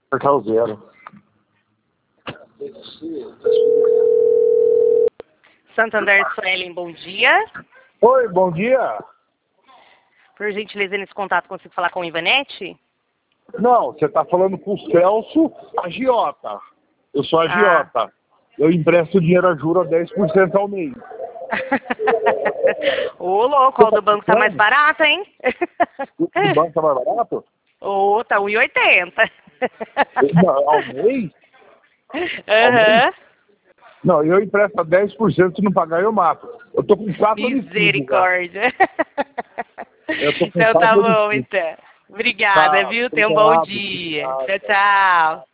Apertar o 0. Santander Suelen, bom dia. Oi, bom dia. Por gentileza, nesse contato, consigo falar com o Ivanete? Não, você está falando com o Celso, agiota. Eu sou agiota. Eu empresto dinheiro a juros a 10% ao mês. Ô, louco, o do banco tá mais barato, hein? O do banco tá mais barato? Ô, tá 1,80. Ao mês? Aham. Não, eu empresto a 10%, se não pagar eu mato. Eu tô com 4 Misericórdia. Eu tô com Então tá 4 bom, então. Obrigada, Tá, viu? Tenha um bom obrigado, dia. obrigado. Tchau, tchau.